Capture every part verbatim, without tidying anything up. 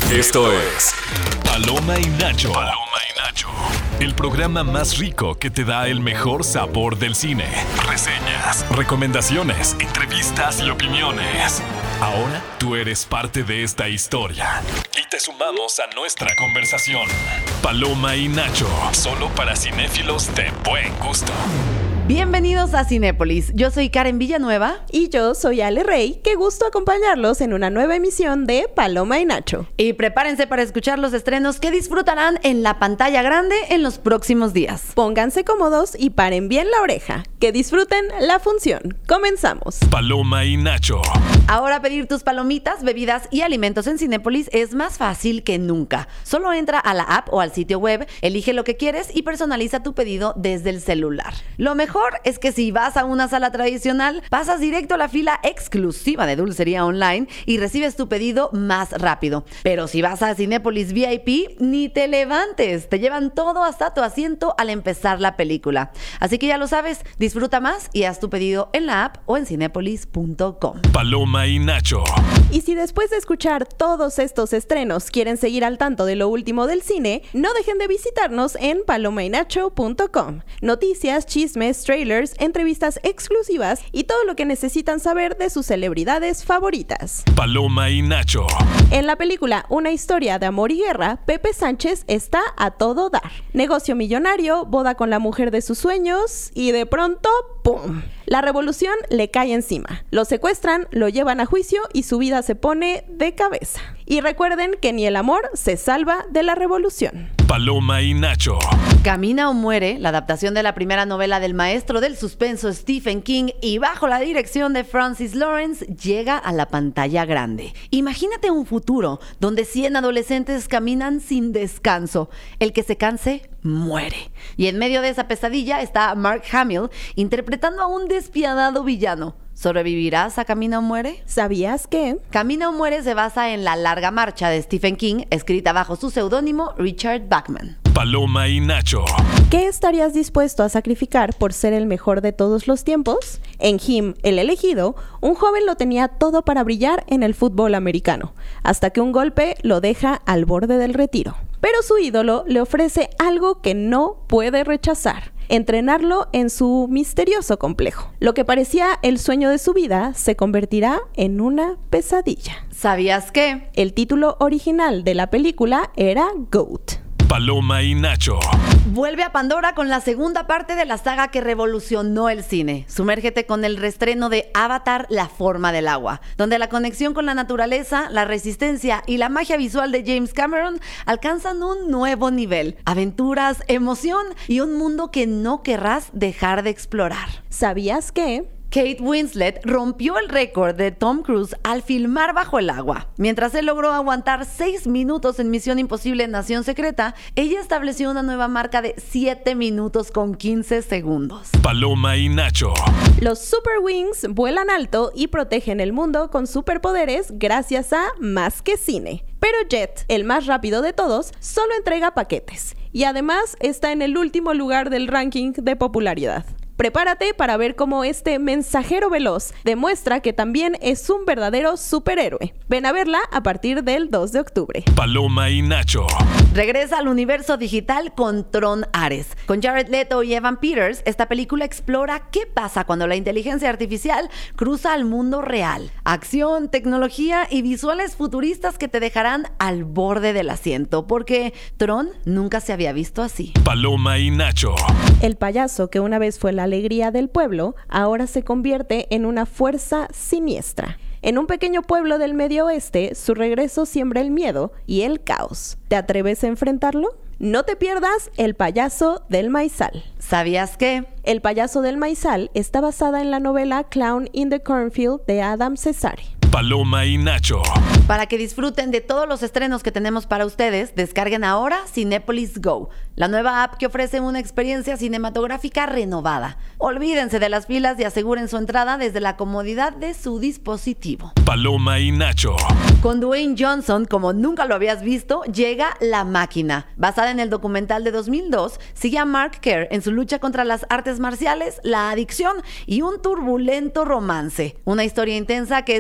Esto es Paloma y Nacho. Paloma y Nacho. El programa más rico que te da el mejor sabor del cine. Reseñas, recomendaciones, entrevistas y opiniones. Ahora tú eres parte de esta historia y te sumamos a nuestra conversación. Paloma y Nacho, solo para cinéfilos de buen gusto. Bienvenidos a Cinépolis. Yo soy Karen Villanueva. Y yo soy Ale Rey. Qué gusto acompañarlos en una nueva emisión de Paloma y Nacho. Y prepárense para escuchar los estrenos que disfrutarán en la pantalla grande en los próximos días. Pónganse cómodos y paren bien la oreja. Que disfruten la función. Comenzamos. Paloma y Nacho. Ahora pedir tus palomitas, bebidas y alimentos en Cinépolis es más fácil que nunca. Solo entra a la app o al sitio web, elige lo que quieres y personaliza tu pedido desde el celular. Lo mejor es que si vas a una sala tradicional, pasas directo a la fila exclusiva de dulcería online y recibes tu pedido más rápido. Pero si vas a Cinépolis V I P, ni te levantes. Te llevan todo hasta tu asiento al empezar la película. Así que ya lo sabes, disfruta más y haz tu pedido en la app o en cinépolis punto com. Paloma y Nacho. Y si después de escuchar todos estos estrenos quieren seguir al tanto de lo último del cine, no dejen de visitarnos en paloma y nacho punto com. Noticias, chismes, trailers, entrevistas exclusivas y todo lo que necesitan saber de sus celebridades favoritas. Paloma y Nacho. En la película Una historia de amor y guerra, Pepe Sánchez está a todo dar. Negocio millonario, boda con la mujer de sus sueños y de pronto, ¡pum! La revolución le cae encima. Lo secuestran, lo llevan a juicio y su vida se pone de cabeza. Y recuerden que ni el amor se salva de la revolución. Paloma y Nacho. Camina o muere, la adaptación de la primera novela del maestro del suspenso Stephen King y bajo la dirección de Francis Lawrence, llega a la pantalla grande. Imagínate un futuro donde cien adolescentes caminan sin descanso. El que se canse, muere. Y en medio de esa pesadilla está Mark Hamill interpretando a un despiadado villano. ¿Sobrevivirás a Camina o muere? ¿Sabías que? Camina o muere se basa en La larga marcha de Stephen King, escrita bajo su seudónimo Richard Bachman. Paloma y Nacho. ¿Qué estarías dispuesto a sacrificar por ser el mejor de todos los tiempos? En Him, el elegido, un joven lo tenía todo para brillar en el fútbol americano, hasta que un golpe lo deja al borde del retiro. Pero su ídolo le ofrece algo que no puede rechazar: entrenarlo en su misterioso complejo. Lo que parecía el sueño de su vida se convertirá en una pesadilla. ¿Sabías qué? El título original de la película era GOAT. Paloma y Nacho. Vuelve a Pandora con la segunda parte de la saga que revolucionó el cine. Sumérgete con el reestreno de Avatar: La forma del agua, donde la conexión con la naturaleza, la resistencia y la magia visual de James Cameron alcanzan un nuevo nivel. Aventuras, emoción y un mundo que no querrás dejar de explorar. ¿Sabías que? Kate Winslet rompió el récord de Tom Cruise al filmar bajo el agua. Mientras él logró aguantar seis minutos en Misión Imposible Nación Secreta, ella estableció una nueva marca de siete minutos con quince segundos. Paloma y Nacho. Los Super Wings vuelan alto y protegen el mundo con superpoderes gracias a Más que Cine. Pero Jet, el más rápido de todos, solo entrega paquetes y además está en el último lugar del ranking de popularidad. Prepárate para ver cómo este mensajero veloz demuestra que también es un verdadero superhéroe. Ven a verla a partir del dos de octubre. Paloma y Nacho. Regresa al universo digital con Tron Ares. Con Jared Leto y Evan Peters, esta película explora qué pasa cuando la inteligencia artificial cruza al mundo real. Acción, tecnología y visuales futuristas que te dejarán al borde del asiento, porque Tron nunca se había visto así. Paloma y Nacho. El payaso que una vez fue la alegría del pueblo, ahora se convierte en una fuerza siniestra. En un pequeño pueblo del Medio Oeste, su regreso siembra el miedo y el caos. ¿Te atreves a enfrentarlo? No te pierdas El payaso del maizal. ¿Sabías qué? El payaso del maizal está basada en la novela Clown in the Cornfield de Adam Cesare. Paloma y Nacho. Para que disfruten de todos los estrenos que tenemos para ustedes, descarguen ahora Cinépolis Go, la nueva app que ofrece una experiencia cinematográfica renovada. Olvídense de las filas y aseguren su entrada desde la comodidad de su dispositivo. Paloma y Nacho. Con Dwayne Johnson, como nunca lo habías visto, llega La Máquina. Basada en el documental de dos mil dos, sigue a Mark Kerr en su lucha contra las artes marciales, la adicción y un turbulento romance. Una historia intensa que sí o sí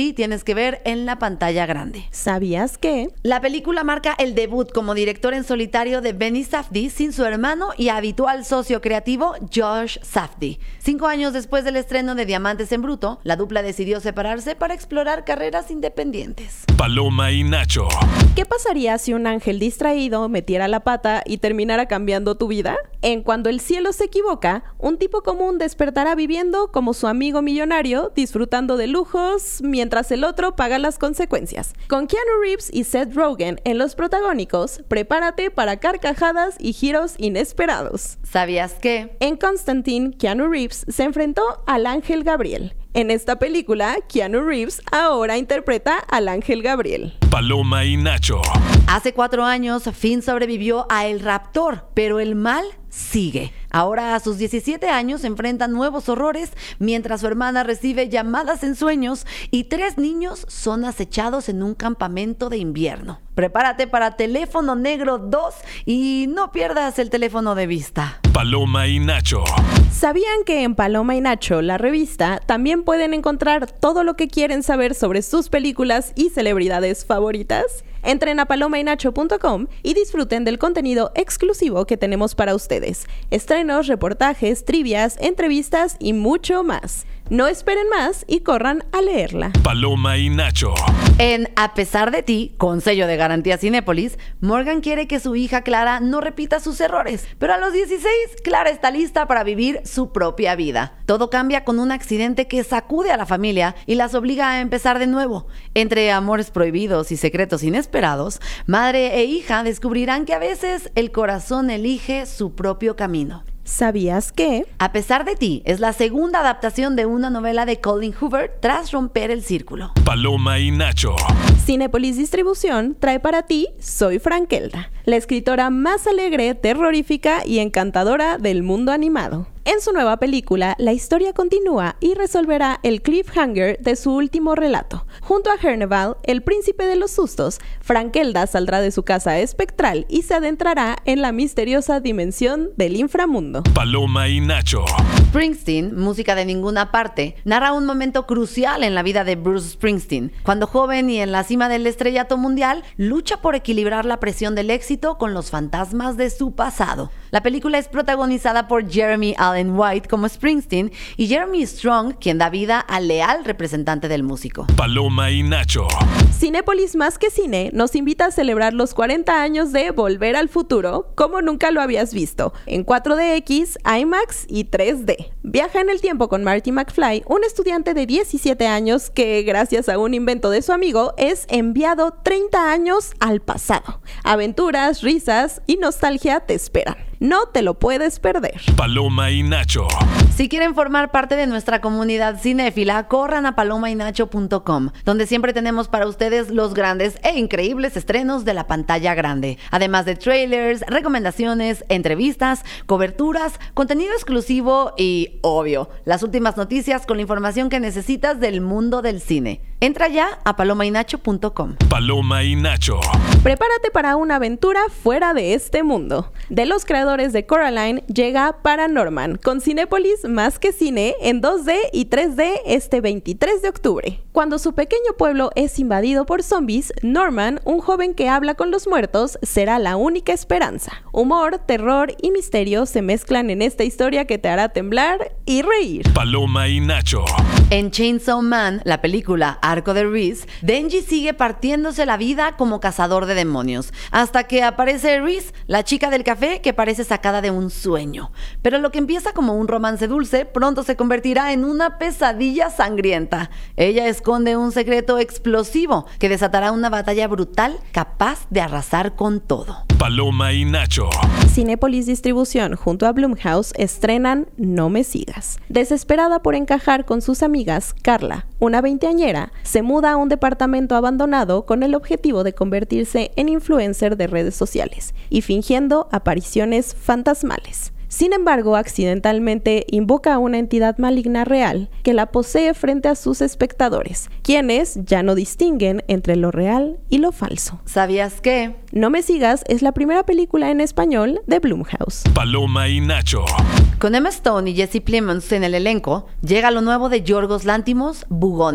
sí tienes que ver en la pantalla grande. ¿Sabías que? La película marca el debut como director en solitario de Benny Safdie sin su hermano y habitual socio creativo Josh Safdie. Cinco años después del estreno de Diamantes en Bruto, la dupla decidió separarse para explorar carreras independientes. Paloma y Nacho. ¿Qué pasaría si un ángel distraído metiera la pata y terminara cambiando tu vida? En Cuando el cielo se equivoca, un tipo común despertará viviendo como su amigo millonario, disfrutando de lujos, mientras el otro paga las consecuencias. Con Keanu Reeves y Seth Rogen en los protagónicos, prepárate para carcajadas y giros inesperados. ¿Sabías que? En Constantine, Keanu Reeves se enfrentó al ángel Gabriel. En esta película, Keanu Reeves ahora interpreta al ángel Gabriel. Paloma y Nacho. Hace cuatro años, Finn sobrevivió a El Raptor, pero el mal sigue. Ahora, a sus diecisiete años, enfrenta nuevos horrores mientras su hermana recibe llamadas en sueños y tres niños son acechados en un campamento de invierno. Prepárate para Teléfono Negro dos y no pierdas el teléfono de vista. Paloma y Nacho. ¿Sabían que en Paloma y Nacho, la revista, también pueden encontrar todo lo que quieren saber sobre sus películas y celebridades favoritas? Entren a paloma y nacho punto com y disfruten del contenido exclusivo que tenemos para ustedes. Estrenos, reportajes, trivias, entrevistas y mucho más. No esperen más y corran a leerla. Paloma y Nacho. En A pesar de ti, con sello de garantía Cinépolis, Morgan quiere que su hija Clara no repita sus errores, pero a los dieciséis, Clara está lista para vivir su propia vida. Todo cambia con un accidente que sacude a la familia y las obliga a empezar de nuevo. Entre amores prohibidos y secretos inesperados, madre e hija descubrirán que a veces el corazón elige su propio camino. ¿Sabías que? A pesar de ti es la segunda adaptación de una novela de Colin Hoover tras romper el círculo. Paloma y Nacho. Cinépolis Distribución trae para ti Soy Frankelda, la escritora más alegre, terrorífica y encantadora del mundo animado. En su nueva película, la historia continúa y resolverá el cliffhanger de su último relato. Junto a Herneval, el príncipe de los sustos, Frankelda saldrá de su casa espectral y se adentrará en la misteriosa dimensión del inframundo. Paloma y Nacho. Springsteen, música de ninguna parte, narra un momento crucial en la vida de Bruce Springsteen. Cuando joven y en la cima del estrellato mundial, lucha por equilibrar la presión del éxito con los fantasmas de su pasado. La película es protagonizada por Jeremy Allen White como Springsteen y Jeremy Strong, quien da vida al leal representante del músico. Paloma y Nacho. Cinépolis Más que Cine nos invita a celebrar los cuarenta años de Volver al Futuro como nunca lo habías visto, en cuatro D X, IMAX y tres D. Viaja en el tiempo con Marty McFly, un estudiante de diecisiete años que, gracias a un invento de su amigo, es enviado treinta años al pasado. Aventuras, risas y nostalgia te esperan. No te lo puedes perder. Paloma y Nacho. Si quieren formar parte de nuestra comunidad cinéfila, corran a paloma y nacho punto com, donde siempre tenemos para ustedes los grandes e increíbles estrenos de la pantalla grande, además de trailers, recomendaciones, entrevistas, coberturas, contenido exclusivo y, obvio, las últimas noticias con la información que necesitas del mundo del cine. Entra ya a paloma y nacho punto com. Paloma y Nacho. Prepárate para una aventura fuera de este mundo. De los creadores de Coraline llega Paranorman, con Cinépolis Más que Cine en dos D y tres D este veintitrés de octubre. Cuando su pequeño pueblo es invadido por zombies, Norman, un joven que habla con los muertos, será la única esperanza. Humor, terror y misterio se mezclan en esta historia que te hará temblar y reír. Paloma y Nacho. En Chainsaw Man, la película Arco de Reese, Denji sigue partiéndose la vida como cazador de demonios, hasta que aparece Reese, la chica del café que parece sacada de un sueño. Pero lo que empieza como un romance dulce, pronto se convertirá en una pesadilla sangrienta. Ella esconde un secreto explosivo que desatará una batalla brutal capaz de arrasar con todo. Paloma y Nacho. Cinépolis Distribución junto a Blumhouse estrenan No me sigas. Desesperada por encajar con sus amigas, Carla, una veinteañera, se muda a un departamento abandonado con el objetivo de convertirse en influencer de redes sociales y fingiendo apariciones fantasmales. Sin embargo, accidentalmente invoca a una entidad maligna real que la posee frente a sus espectadores, quienes ya no distinguen entre lo real y lo falso. ¿Sabías que? No me sigas es la primera película en español de Blumhouse. Paloma y Nacho. Con Emma Stone y Jesse Plemons en el elenco, llega lo nuevo de Yorgos Lanthimos, Bugonia.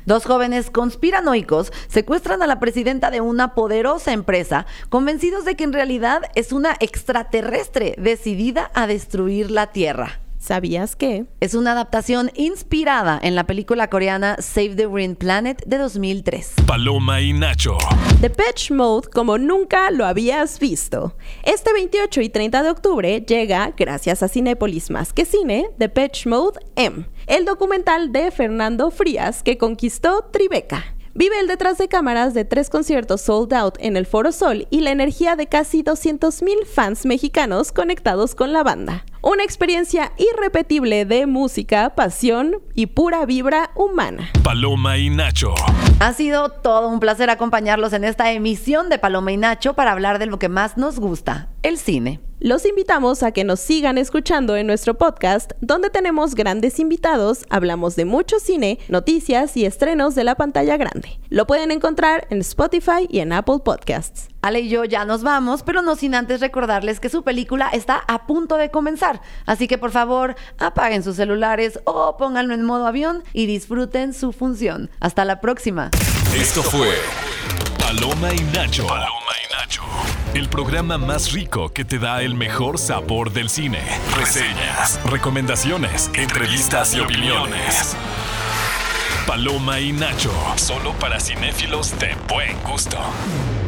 Dos jóvenes conspiranoicos secuestran a la presidenta de una poderosa empresa, convencidos de que en realidad es una extraterrestre decidida a destruir la Tierra. ¿Sabías que? Es una adaptación inspirada en la película coreana Save the Green Planet de dos mil tres. Paloma y Nacho. Depeche Mode como nunca lo habías visto. Este veintiocho y treinta de octubre llega, gracias a Cinépolis Más que Cine, Depeche Mode M, el documental de Fernando Frías que conquistó Tribeca. Vive el detrás de cámaras de tres conciertos sold out en el Foro Sol y la energía de casi doscientos mil fans mexicanos conectados con la banda. Una experiencia irrepetible de música, pasión y pura vibra humana. Paloma y Nacho. Ha sido todo un placer acompañarlos en esta emisión de Paloma y Nacho para hablar de lo que más nos gusta, el cine. Los invitamos a que nos sigan escuchando en nuestro podcast, donde tenemos grandes invitados, hablamos de mucho cine, noticias y estrenos de la pantalla grande. Lo pueden encontrar en Spotify y en Apple Podcasts. Ale y yo ya nos vamos, pero no sin antes recordarles que su película está a punto de comenzar. Así que por favor, apaguen sus celulares o pónganlo en modo avión y disfruten su función. Hasta la próxima. Esto fue Paloma y Nacho. Paloma y Nacho. El programa más rico que te da el mejor sabor del cine. Reseñas, recomendaciones, entrevistas y opiniones. Paloma y Nacho. Solo para cinéfilos de buen gusto.